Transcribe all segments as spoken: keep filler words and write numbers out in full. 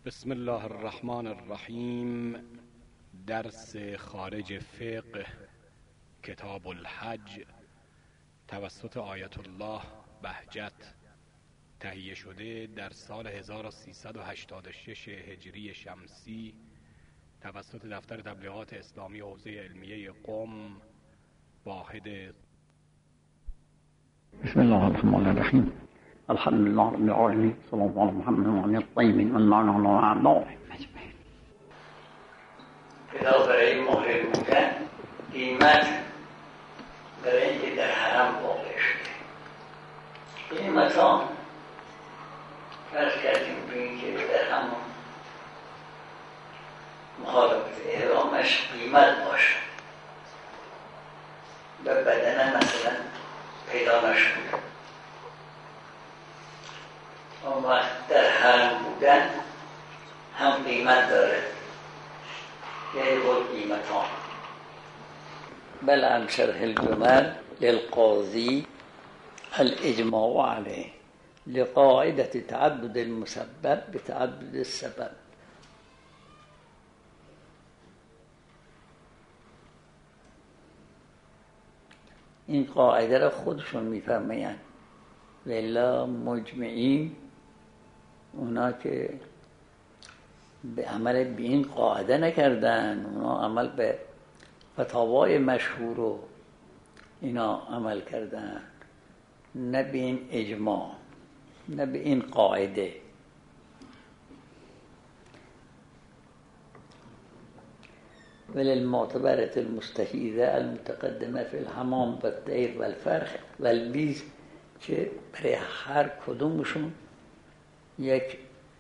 بسم الله الرحمن الرحیم. درس خارج فقه کتاب الحج توسط آیت الله بهجت تهیه شده در سال هزار و سیصد و هشتاد و شش هجری شمسی توسط دفتر تبلیغات اسلامی حوزه علمیه قم واحد. بسم الله الرحمن الرحیم. الحمد لله رب العالمین، صلی الله علی محمد و علی الطیبین والمعنى والأعضاء. کتاب برای مهر بودن قیمت برای اینکه در حرم واقع شده قیمت ها فرض کردیم به اینکه در همون مخالفت احرامش قیمت باشه و بدنه مثلا پیدا نشده، اون وقت در حرم بودن هم قیمت داره، یعنی بود قیمت ها. بل عن شرح الجمل للقاضی الاجماع علیه لقاعدة تعدد المسبب بتعدد السبب. این قاعده را خودشون میفرمایند، ولی مجمعین اونا که به عمل به این قاعده نکردن، اونا عمل به فتاوای مشهور و اینا عمل کردن، نه به این اجماع، نه به این قاعده. وللمعتبرة المستحیده المتقدمه فی الحمام و الطیر و الفرخ و البیز، که برای هر کدومشون یک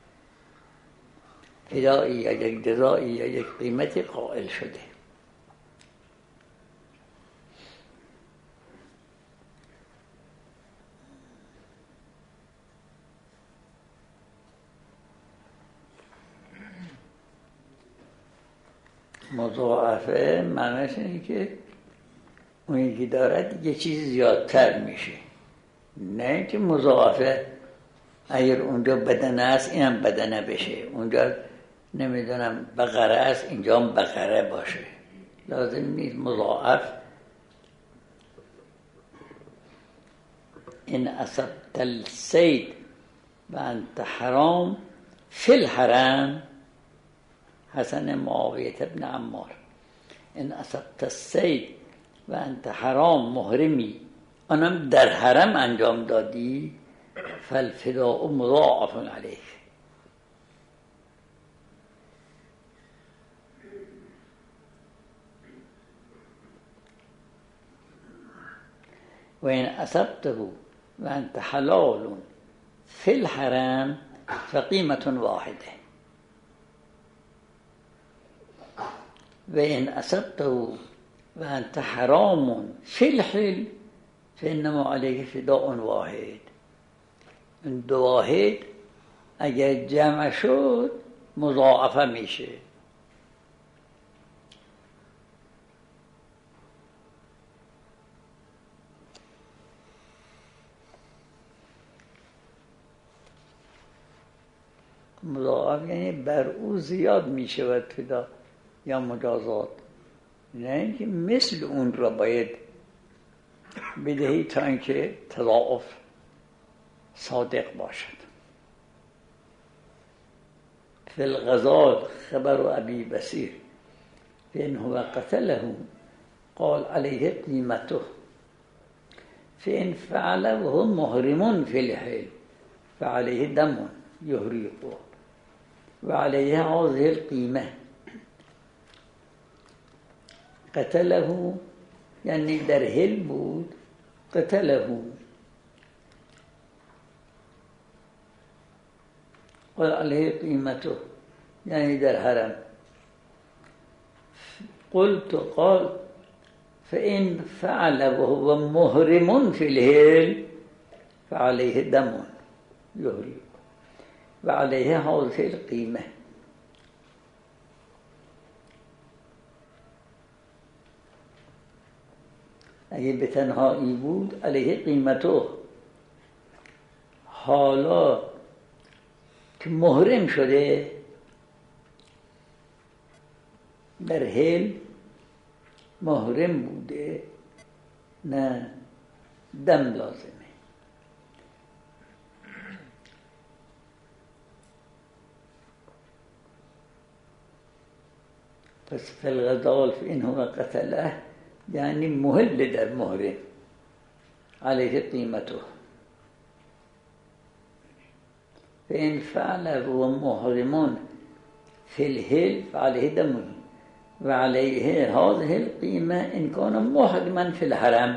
فدایی یا یک جزایی یا یک قیمتی قائل شده. مضاعفه معنیش اینه که اونی که دارد یه چیز زیادتر میشه، نه اینکه مضاعفه اگر اونجا بدنه است اینم بدنه بشه، اونجا نمیدونم بقره است اینجا هم بقره باشه. لازم نیست مضاعف. این اصبت الصید و انت حرام فی الحرم، حسن معاویه ابن عمار، این اصبت الصید و انت حرام محرمی آنم در حرم انجام دادی فالفداء مضاعف علیه. و این اصبته و انت حلال فی الحرم فقیمت واحده. و این اصبته و انت حرام فی الحل فانما علیه فداء واحد. این دو واحد اگر جمع شد مضاعفه میشه. مضاعف یعنی بر او زیاد میشود فدا یا مجازات، نه اینکه مثل اون را باید بدهی تا اینکه تضاعف صادق باشد. فی الغزال خبر ابی بصیر فإن هو قتله قال علیه قیمته فإن فعل وهو محرم فی الحل فعلیه دم یحرقه وعلیه هذه القیمه. قتله یعنی در حل بود، قتله قال علیه قیمته یعنی در حرم. قلت قال فإن فعل وهو محرم في الحل فعليه دم يحرق وعليه هذه القيمة. اگه به تنهایی بود علیه قیمته، حالا که محرم شده در حل محرم بوده نه دم لازمه. پس فالغزال فإنه قتله یعنی محل در محرم علیه قیمته. فإن فعل و محرمون في الحل فعليه دمه و علیه هذه القیمه ان کان محرما في الحرم.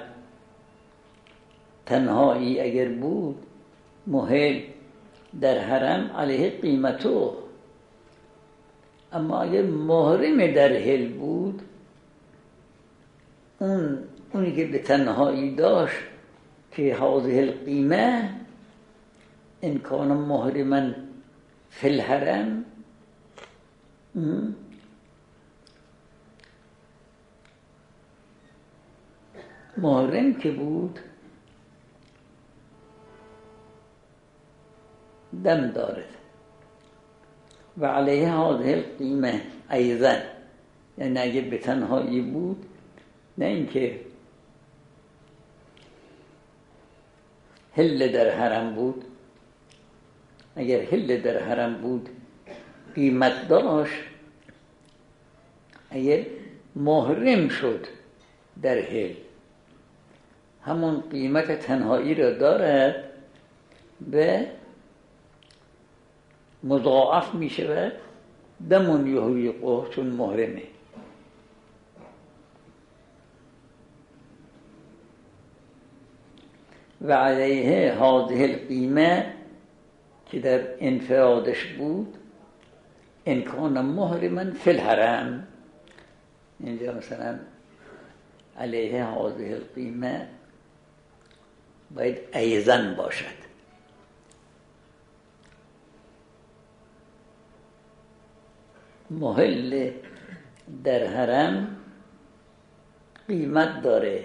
تنهایی اگر بود محل در حرم علیه قیمته، اما اگر محرم در حل بود اون اونی که به تنهایی داشت که هذه القیمه ان کان محرما فی الحرم، محرم که بود دم دارد و علیه هذه القیمه ایضا، یعنی اگه به تنهایی بود، نه اینکه حل در حرم بود. اگر حل در حرم بود قیمت داشت، اگر محرم شد در حل همون قیمت تنهایی را دارد، به مضاعف می شود دمون یحریقه چون محرمه. و علیه هذه القیمه که در انفرادش بود ان کان محرما فی الحرم. اینجا مثلا علیه هذه القیمه باید ایضا باشد. محل در حرم قیمت داره.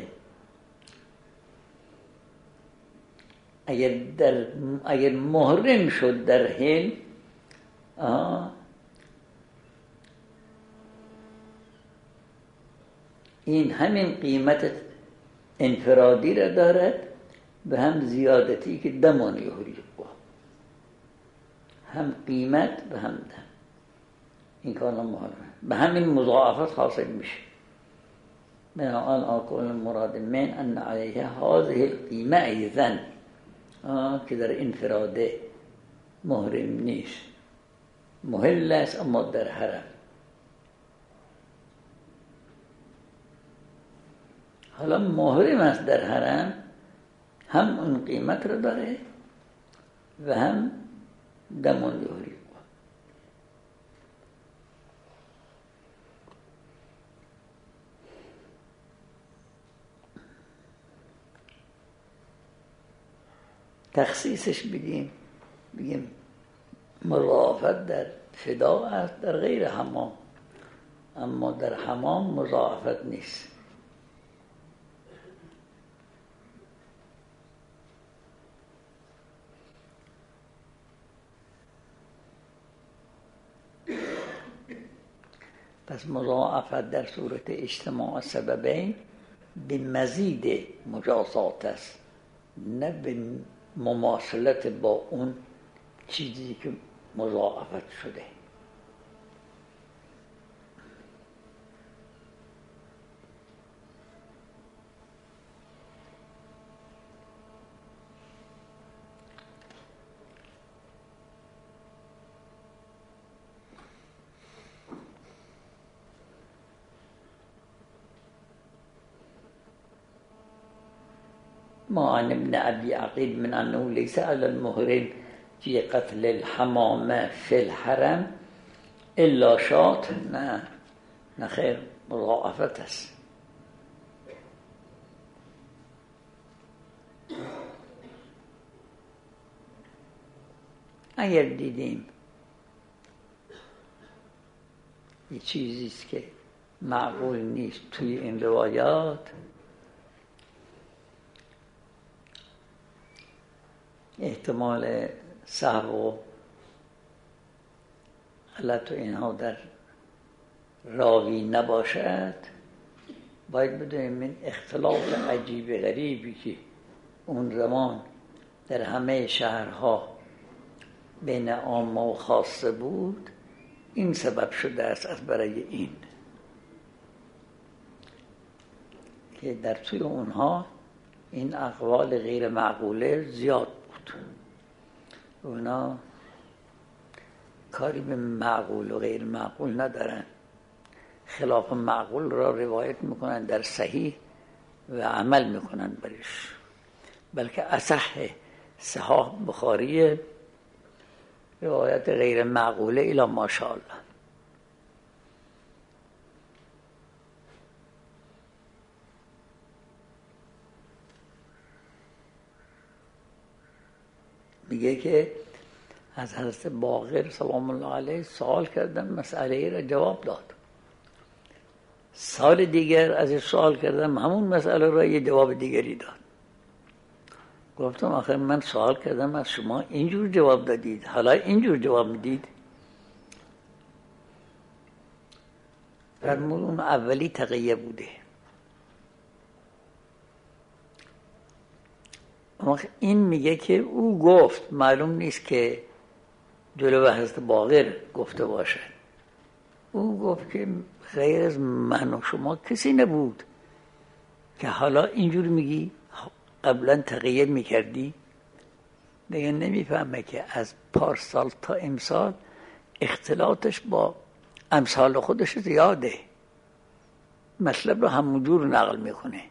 اگر در اگر محرم شد در حل، این همین قیمت انفرادی را دارد، به هم زیادتی که دمان یحریقه، هم قیمت به هم دم، این کار محرم به همین مضاعفات حاصل میشه. بنابراین آقول مراد من ان علیه هذه القیمه ایضا که در انفراده محرم نیست، محل است اما در حرم. حالا محرم است در حرم، هم اون قیمت رو داره و هم دمان یحریقه. تخصیصش بگیم بگیم مضاعفت در فدا است در غیر حمام، اما در حمام مضاعفت نیست. پس مضاعفت در صورت اجتماع سببین به مزید مجازات است، نه به مماثلت با اون چیزی که مضاعفت شده. ما عن ابن ابي عقيل من انه ليس على المحرم في قتل الحمامه في الحرم الا شاة. نه نه خیر، مضاعفت است. اگر دیدیم یه چیزیست که معقول نیست توی این روایات، احتمال سهو و غلط و اینها در راوی نباشد، باید بدونیم این اختلاف عجیب غریبی که اون زمان در همه شهرها بین عامه و خاصه بود، این سبب شده است از برای این که در توی اونها این اقوال غیر معقوله زیاد بود. اونا کاری به معقول و غیر معقول ندارن، خلاف معقول را روایت میکنن در صحیح و عمل میکنن برش. بلکه اصح صحاح بخاری روایت غیر معقوله الی ماشاءالله. میگه که از حضرت باقر سلام الله علیه سوال کردم، مسئله را جواب داد. سال دیگر از سوال کردم، همون مسئله را یه جواب دیگری داد. گفتم آخر من سوال کردم از شما اینجور جواب دادید، حالا اینجور جواب میدید. فرمود اون اولی تقیه بوده. این میگه که او گفت، معلوم نیست که جلو حضرت باقر گفته باشه. او گفت که غیر از من و شما کسی نبود که حالا اینجور میگی، قبلا تقیه میکردی. دیگه نمیفهمه که از پارسال تا امسال اختلاطش با امثال خودش زیاده، مطلب رو همونجور نقل میکنه.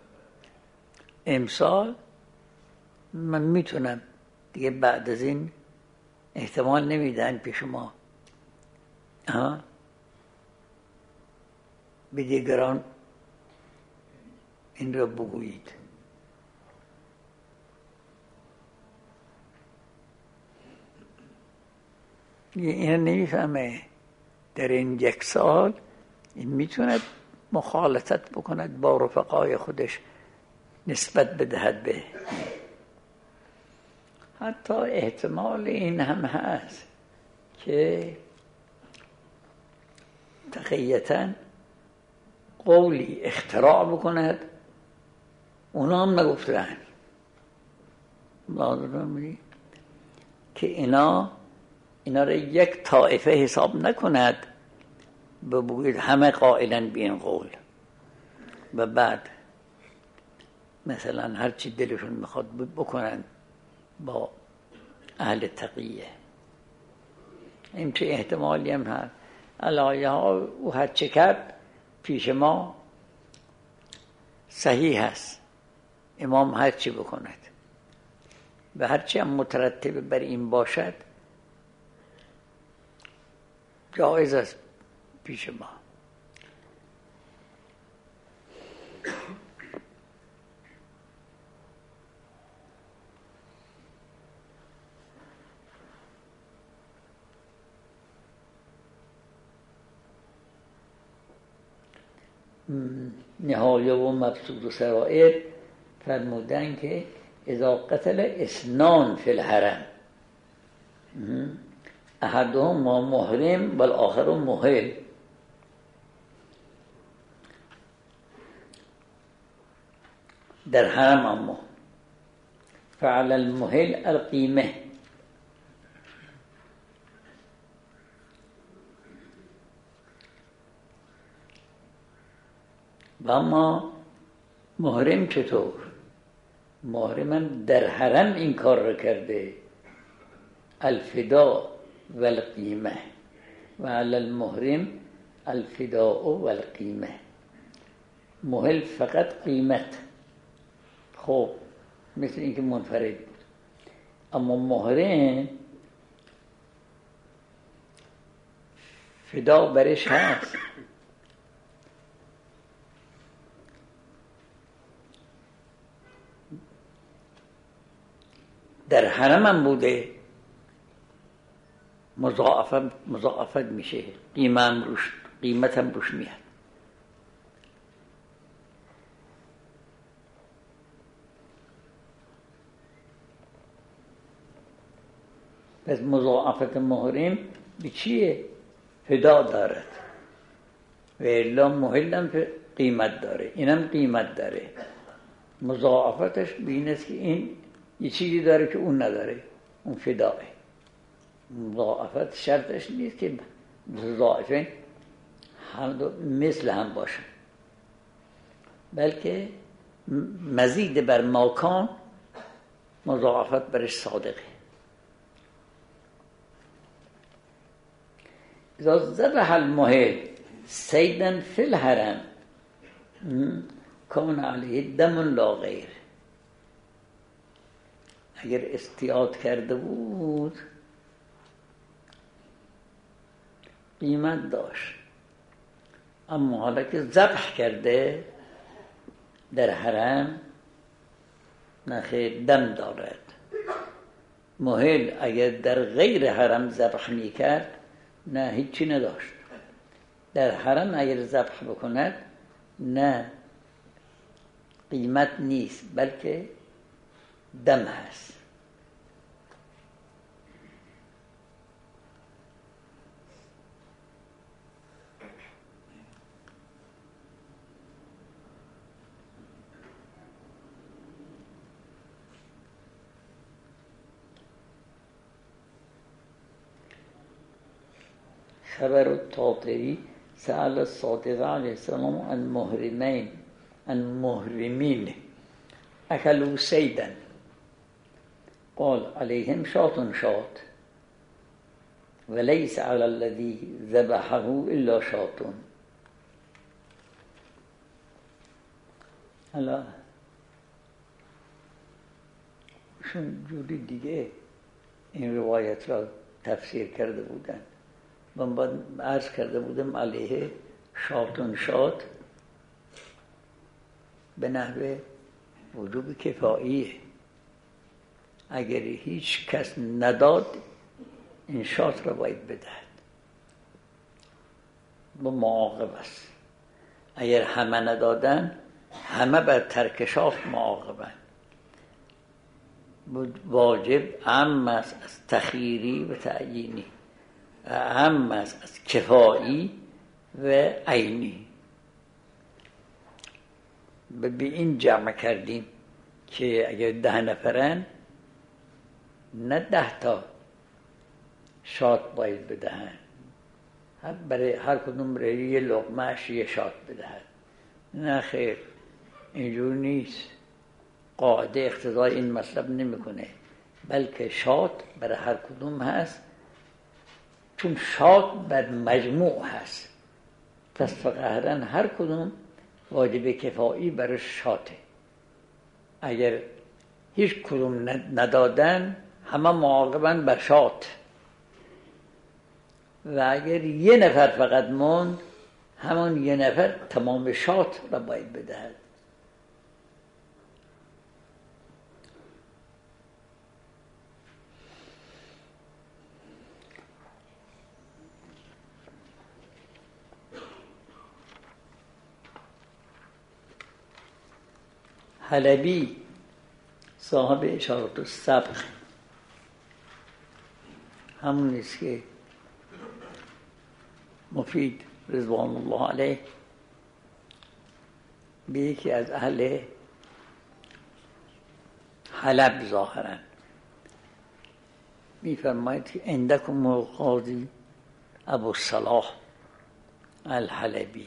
امسال من میتونم دیگه بعد از این احتمال نمیدن پیش ما ها به دیگران این رو بگویید. این نمیفهمه در این یک سال این میتونه مخالطت بکند با رفقای خودش، نسبت بدهد به. حتی احتمال این هم هست که تقییتاً قولی اختراع بکند اونا هم نگفتن، لازم که اینا اینا را یک طائفه حساب نکند، بگوید همه قائلن به این قول و بعد مثلا هر چی دلشون میخواد بکنن با اهل تقیه. این چه احتمالی هم هست. علایه ها او هر چه کرد پیش ما صحیح هست، امام هر چی بکند و هر چی هم مترتب بر این باشد جایز است پیش ما. نهایه و مبسوط و سرائر فرمودن که اذا قتل اثنان فی الحرم احدهم محرم والآخر محل، در حرم اما فعلى المحل القیمه، و اما محرم چطور؟ محرم در حرم این کار را کرده، الفداء والقیمه و علی المحرم الفداء والقیمه. محل فقط قیمت، خب مثل اینکه منفرد بود، اما محرم فدا برش هست. در حرم هم بوده مضاعفت مضاعفت میشه، قیمت هم روش قیمت هم روش میاد. پس مضاعفت محرم به چیه؟ فدا دارد. و الا محلم قیمت داره، اینم قیمت داره. مضاعفتش به این است که این یه چیزی داره که اون نداره، اون فداه. مضاعفت شرطش نیست که مضاعفین هم مثل هم باشن، بلکه مزید بر ماکان مضاعفت برش صادقه. اذا ذبح المحل صیدا فی الحرم کان علیه دم لا غیر. اگر اصطیاد کرده بود قیمت داشت، اما حالا که ذبح کرده در حرم نخیر دم دارد. محل اگر در غیر حرم ذبح میکرد نه هیچی نداشت، در حرم اگر ذبح بکند نه قیمت نیست بلکه دم هست. خبر الطاطری سأل الصادق علیه السلام عن محرمین عن محرمین اکلوا صیدا قال علیهم شاة شاة وليس على الذي ذبحه الا شاة. حالا شون جوری دیگه این روایت را تفسیر کرده بودن. من باید عرض کرده بودم علیه شاطون شاط به نحو وجوب کفاییه. اگر هیچ کس نداد این شاط را باید بدهد، با معاقب است. اگر همه ندادن همه بر ترک شاط معاقبن. واجب عام است از تخییری و تعیینی، اهم است از کفایی و عینی. به این جمع کردیم که اگر ده نفرن نه ده تا شاط باید بدهن، برای هر کدوم برای یه لقمهش یه شاط بدهن. نه خیر، اینجور نیست. قاعده اقتضای این مطلب نمیکنه، بلکه شاط برای هر کدوم هست، چون شاط بر مجموع هست. پس فقهرا هر کدوم واجب کفایی برای شاطه. اگر هیچ کدوم ندادن همه معاقبن بر شاط، و اگر یه نفر فقط موند همون یه نفر تمام شاط را باید بدهد. حلبی صاحب اشارت السبق همون نیست که مفید رضوان الله علیه به یکی از اهل حلب ظاهرا میفرماید که عندکم القاضی ابو الصلاح الحلبی.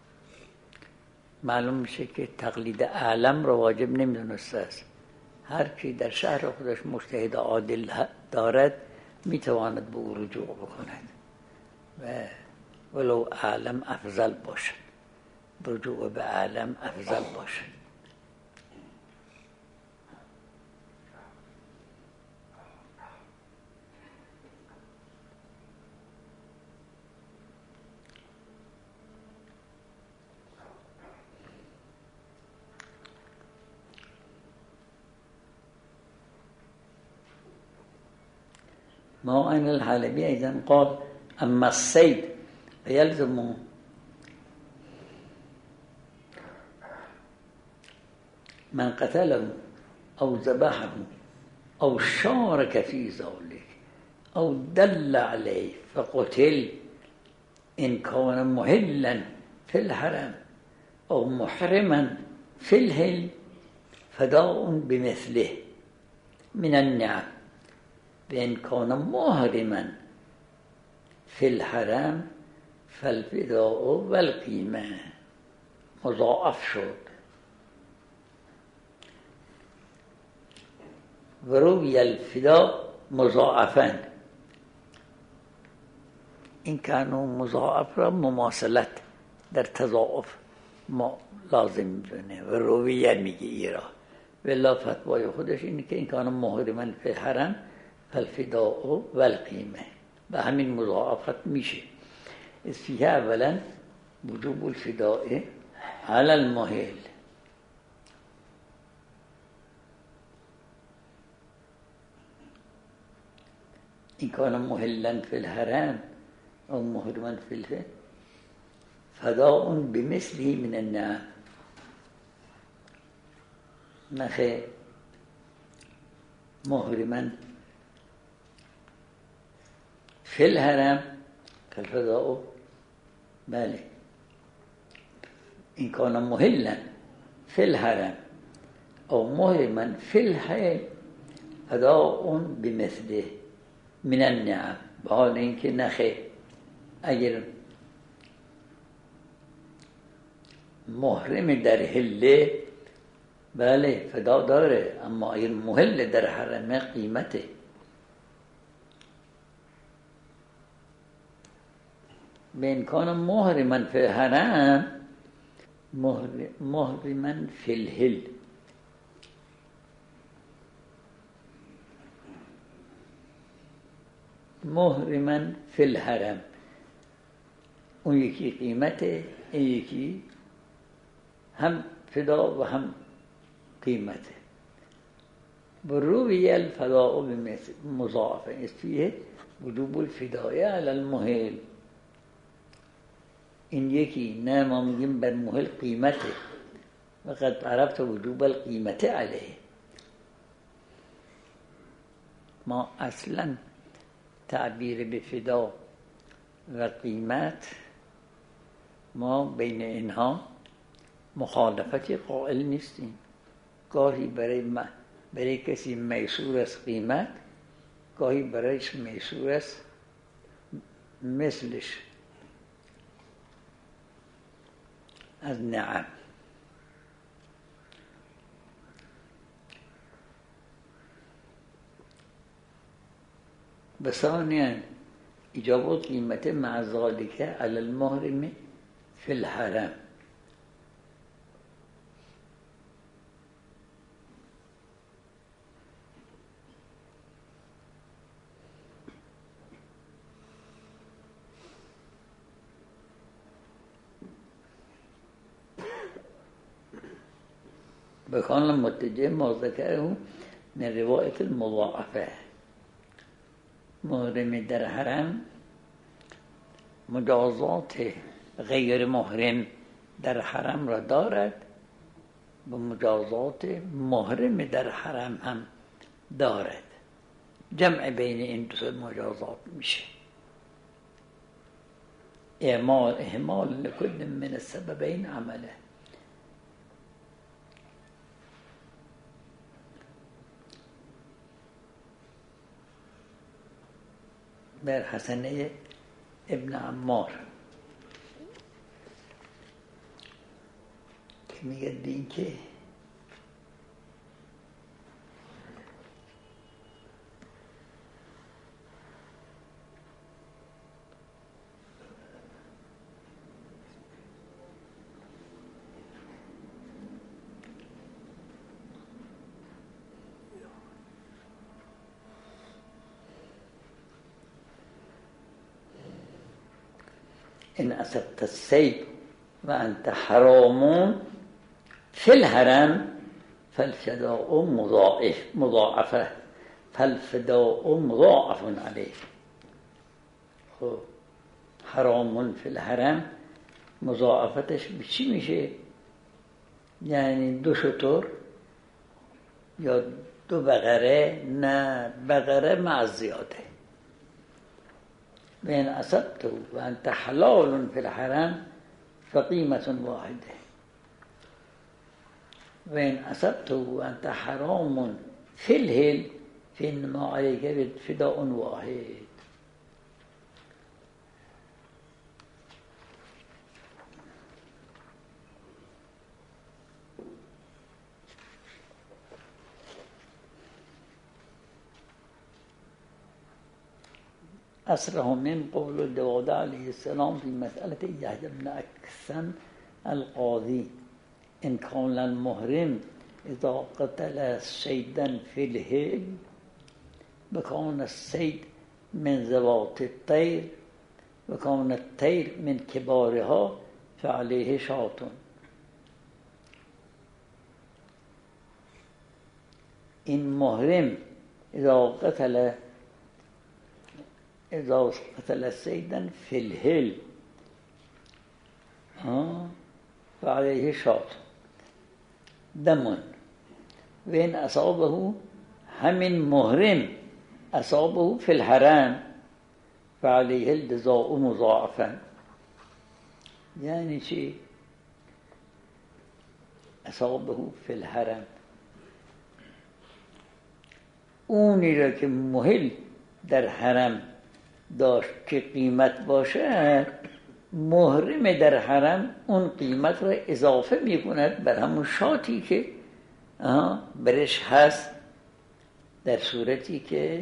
معلوم میشه که تقلید اعلم را واجب نمیدونسته است. هر کی در شهر خودش مجتهد عادل دارد میتواند به او رجوع بکند و ولو اعلم افضل باشد، رجوع به اعلم افضل باشد. ما عن الحلبي أيضا قال أما الصيد فيلزم من قتله أو ذبحه أو شارك في ذلك أو دل عليه فقتل إن كان محلا في الحرم أو محرما في الهل فداء بمثله من النعم. وإن كان محرما في الحرم فالفداء والقيمة مضاعف شد. وروي الفداء مضاعفا، این کانو مضاعف را مماثلت در تضاعف ما لازم میدونه و رویه میگه ایرا. ولا فتوای خودش اینه که این کانو محرما فی الحرم فالفداء والقیمه، و همین مضاعفت میشه. فیه اولا وجوب الفداء على المهل، این کان مهلا فی الحرم او محرما فی الحرم فداء بمثله من النعم. نخه محرما فی الحرم كالفداء، بله این کان مهلا فی الحرم او محرما فی الحرم فداء بمثله من النعم. به حال اینکه نخه اگر محرم در حله بله فدا داره، اما اگر محل در حرم قیمته. بین کان محرما فی الحرم محرما فی الحل، محرما فی الحرم اون یکی قیمته، این یکی هم فدا و هم قیمته. بروی الفداء مضاعفه فیه وجوب الفداء علی المهل. این یکی نه ما میگیم بر محل قیمته، وقد عرفت وجوب القیمت علیه. ما اصلا تعبیر به فدا و قیمت ما بین اینها مخالفتی قائل نیستیم. گاهی برای ما برای کسی میسور است قیمت، گاهی برایش میسور است مثلش از نعم. بثانيا إجابة قيمة مع ذلك على المحرم في الحرم. بكون المتجه ما ذكره من رواية المضاعفة. محرم در حرم مجازات غیر محرم در حرم را دارد و مجازات محرم در حرم هم دارد. جمع بین این دو مجازات میشه. اعمال اهمال لكل من السببين عمله. بر حسنه ابن عمار که میگه دین که إن أصبت السيف وأنت حرام في الحرم فالفداء مضاعف مضاعفة فالفداء مضاعف عليه. خب حرام في الحرم مضاعفتش بچی میشه؟ یعنی دو شتر یا دو بقره؟ نه، بقره مع زیاده. بین اصبته و انت حلال فی الحرم فقیمة واحده و این اصبته انت حرام فی الهل فانما علیک فداء واحد. أسره من قول داود عليه السلام في مسألة يحيى بن أكثم القاضي إن كان المحرم إذا قتل صيدا في الهيل وكان الصيد من ذوات الطير وكان الطير من كبارها فعليه شاة. إن محرم إذا قتل إذا قتل صيدا في الهل فعليه شاة دم وإن أصابه هم محرم أصابه في الحرام فعليه الجزاء مضاعفا. يعني شيء أصابه في الحرام اونی را که محل در حرم داشت که قیمت باشه، محرم در حرم اون قیمت را اضافه می کند بر همون شاتی که برش هست، در صورتی که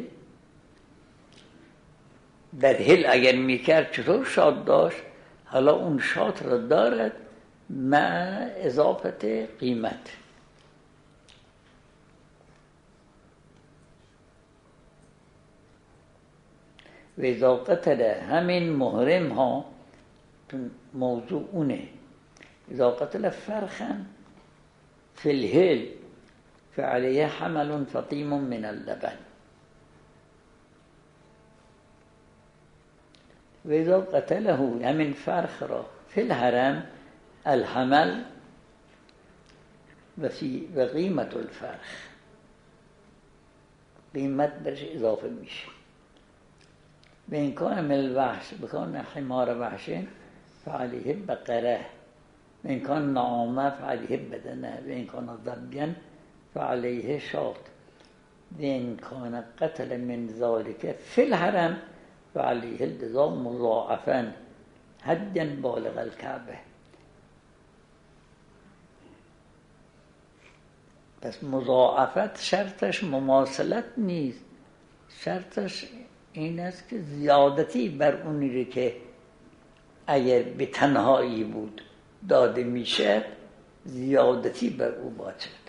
در هل اگر می کرد چطور شات داشت، حالا اون شات را دارد مع اضافت قیمت. و اذا قتل همین محرم ها موضوع اونه، اذا قتل فرخا في الهل فعليه حمل فطيم من اللبن. و اذا قتله همین فرخ را في الحرم الحمل و فی و قیمت الفرخ، قیمت برش اضافه میشه. و این کان من الوحش بکان حمار وحش فعلیه بقره، و این کان نعامه فعلیه بدنه، و این کان ضبیان فعلیه شاط، و این کان قتل من ذالک فی الحرم فعلیه الجزاء مضاعفا حجا بالغ الکعبه. پس مضاعفت شرطش مماثلت نیست، شرطش این است که زیادتی بر اونی که اگر به تنهایی بود داده میشه زیادتی بر او باشد.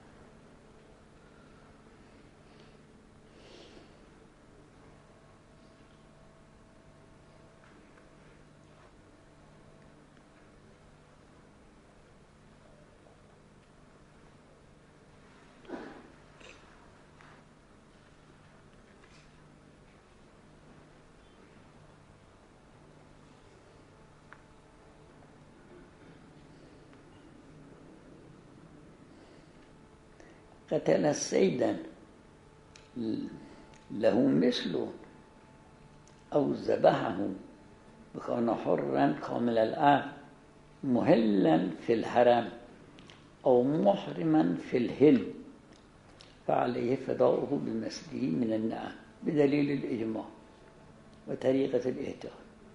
قتل صيدا له مثله أو ذبحه وكان حرا كامل العقل محلا في الحرم أو محرما في الهل فعليه فداؤه بمثله من النعم بدليل الإجماع وطريقة الاهتداء.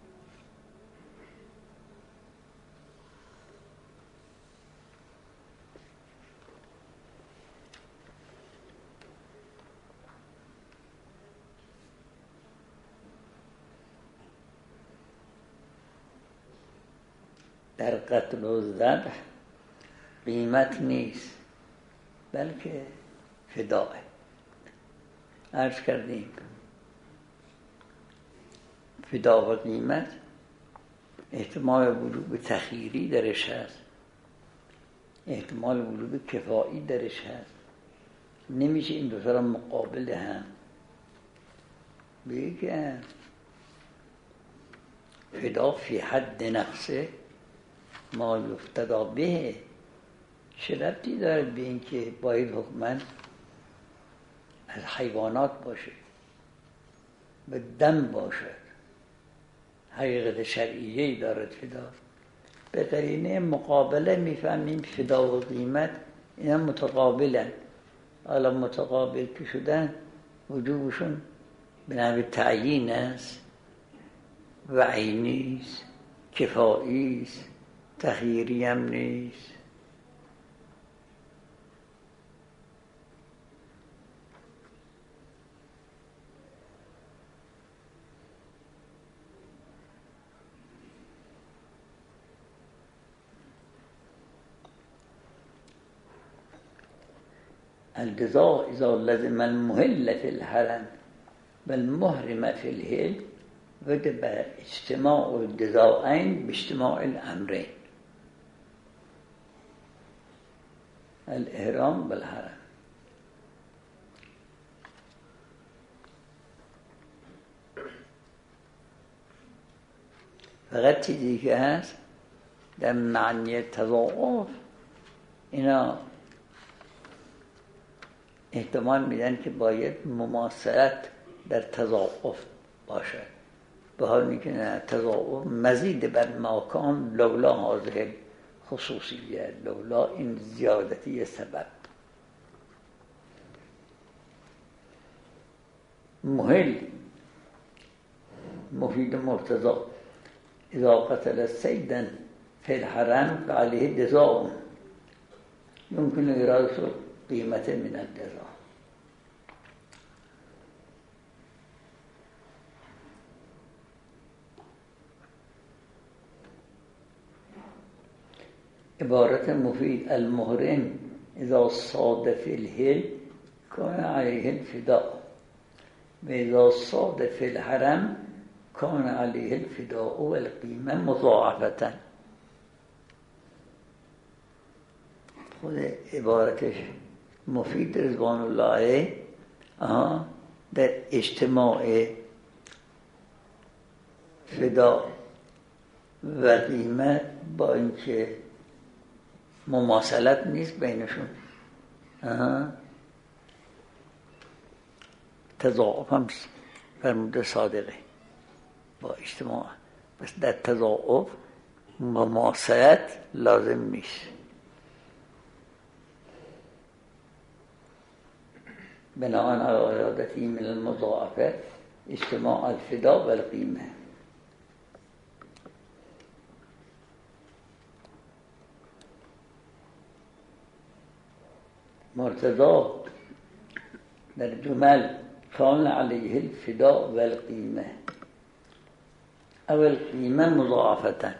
در قتل و ذبح قیمت نیست بلکه فداه. عرض کردیم فدا و قیمت احتمال وجوب تخییری درش هست، احتمال وجوب کفایی درش هست، نمیشه این دو تا را مقابل هم بگن. فدا فی حد نفسه ما یفتدا به، چه ربطی داره به این که باید حکماً از حیوانات باشه و دم باشد، حقیقت شرعیه‌ای دارد فدا. به قرینه مقابله میفهمیم فدا و قیمت اینا متقابلن. حالا متقابل که شدن وجوبشون به نحو تعیین است و عینی است، کفایی است، تخییری هم نیست. الجزاء اذا لزم المهل في الحرم والمحرم في الهل وجب اجتماع الجزاءين باجتماع الامرين الاحرام بالحرم. فقط چیزی که هست در معنی تضاعف اینا احتمال میدن که باید مماثلت در تضاعف باشد، به حالی که نه، تضاعف مزید بر ماکان لولا حاضر خصوصیه، لولا این زیادتی سبب. محل مفید مرتضی اذا قتل سیدا فی الحرم فعلیه جزاء يمكن إرادة قیمت من الجزاء. عبارت مفید المحرم اذا صاد فی الهل کان علیه الفداء و اذا صاد فی الحرم کان علیه الفداء و القیمه مضاعفة. خود عبارتش مفید رضوان الله آها در اجتماع فدا و قیمت با اینکه مماثلت نیست بینشون، آها تضاعف هم فرموده صادقه با اجتماع، بس در تضاعف مماثلت لازم نیست. بناء على إرادته من المضاعفة اجتماع الفداء والقيمة. مرتضى در جمل كان عليه الفداء والقيمة أو القيمة مضاعفة،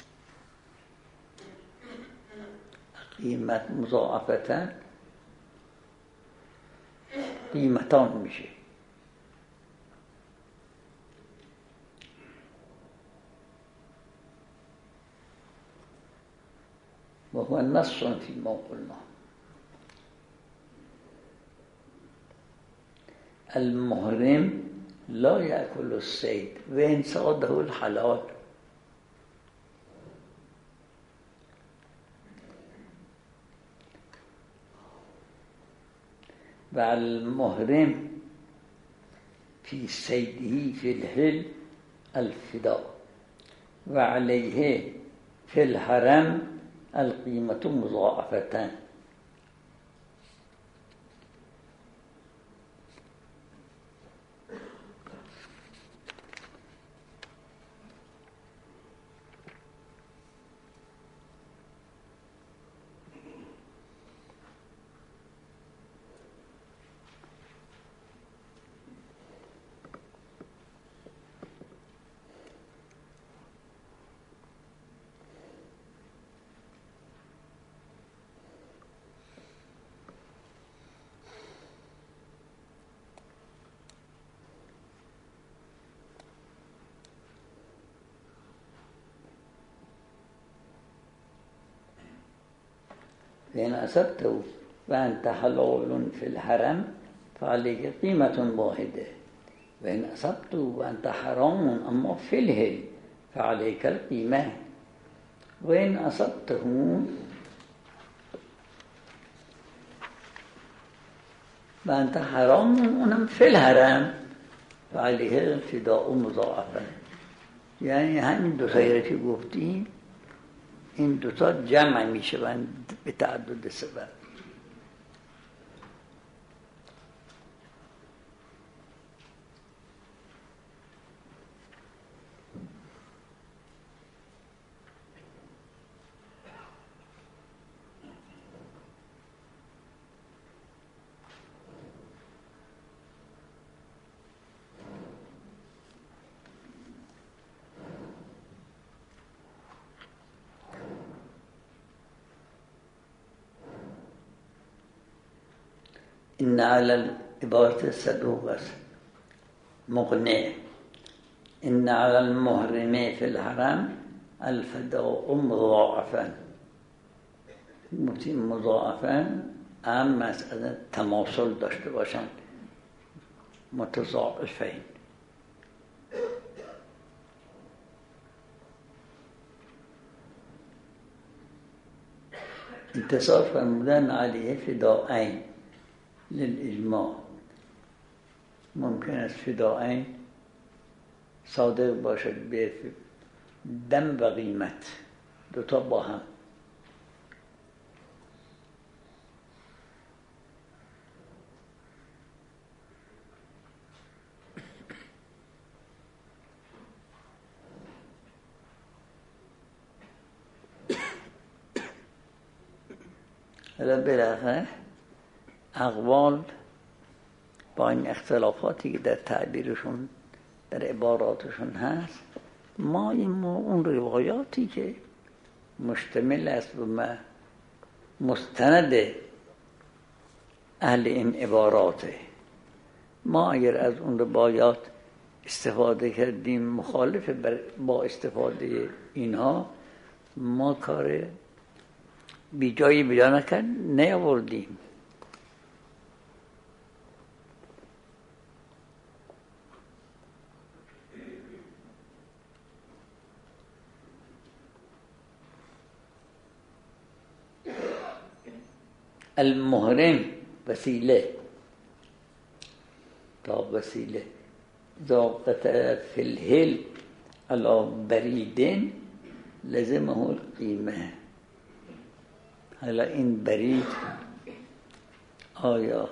قيمة مضاعفة قیمتان میشه. و هو نص فی ما قلنا. المحرم لا یأکل الصید و ان صاده الحلال. و المحرم فی صیده فی الحل الفداء و علیه فی الحرم القیمة مضاعفة. فإن أصبته وأنت حلال في الحرم فعليك قيمة واحدة، وإن أصبته وأنت حرام أما في الهل فعليك القيمة، وإن أصبته وأنت حرام أنم في الحرم فعليه الفداء مضاعفا. یعنی همین دو خیره که گفتیم این دوتا جمع میشوند به تعدد سبب. إن على العبارة الصدوق است مقنع. إن على المحرم في الحرم الفداء مضاعفا. مضاعفا هم مسئله تماثل داشته باشند، متضاعفین. انتصار فرمودن علیه فداءین للاجماع. ممکن است فداءین صادق باشد به دم و قیمت، دوتا با هم. حالا بالاخره اقوال با این اختلافاتی که در تعبیرشون در عباراتشون هست، ما این اون روایاتی که مشتمل است و مستند اهل این عباراته، ما اگر از اون روایات استفاده کردیم مخالف با استفاده اینها، ما کار بی جایی بیجا نکرد نیاوردیم. المحرم وسیله تا وسیله ذاقت فی الهل علی بریدن لزمه القیمه. حالا این برید آیا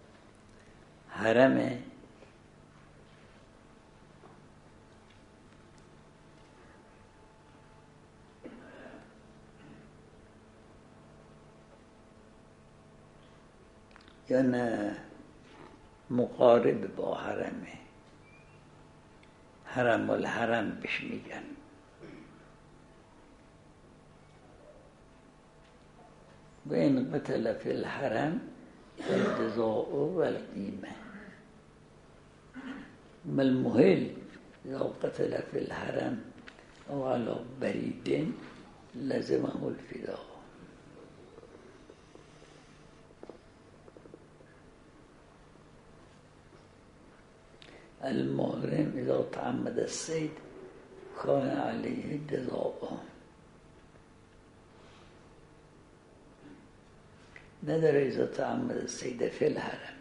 حرمه یا نه مقارب با حرمه؟ حرم الحرم بهش میگن. و این قتل فی الحرم الجزاء و القیمه. ما المهل اذا قتل فی الحرم او علی برید لزمه الفداء. المحرم اذا تعمد الصید کان علیه جزاء. نداره اذا تعمد الصید فی الحرم.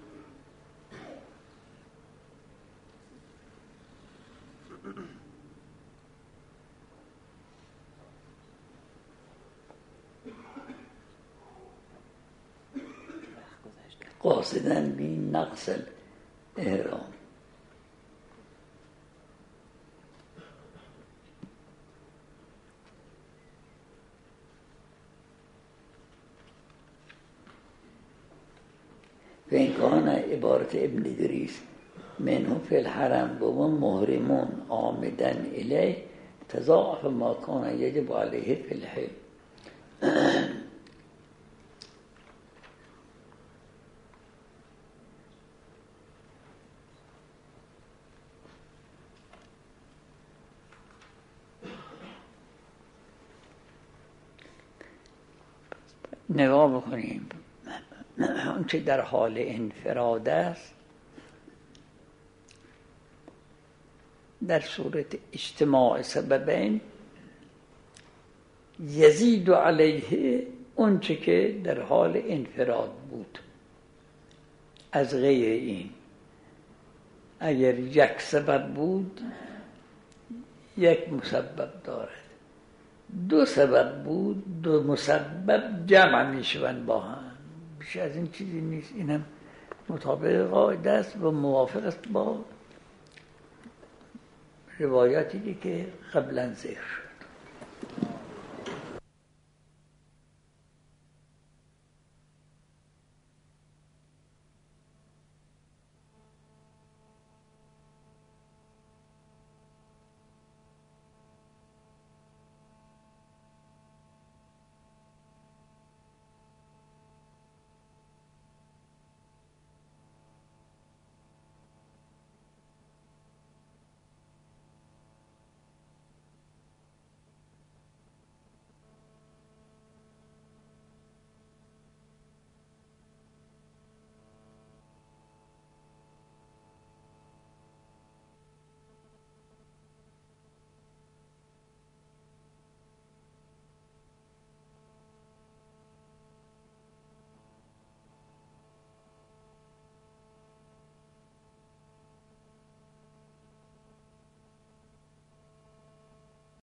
قاصداً بی نقص الاحرام. و این کان عبارت ابن ادریس منه فی الحرم و محرمون آمدن الیه تضاعف ما کان یجب علیه فی الحل. نگاه بکنیم اون چه در حال انفراد است در صورت اجتماع سببین یزید علیه اون چه که در حال انفراد بود از غیر این. اگر یک سبب بود یک مسبب دارد، دو سبب بود، دو مسبب جمع میشوند با هم، بیش از این چیزی نیست. این هم مطابق قاعده است و موافق است با روایاتی که قبلا ذکر شد.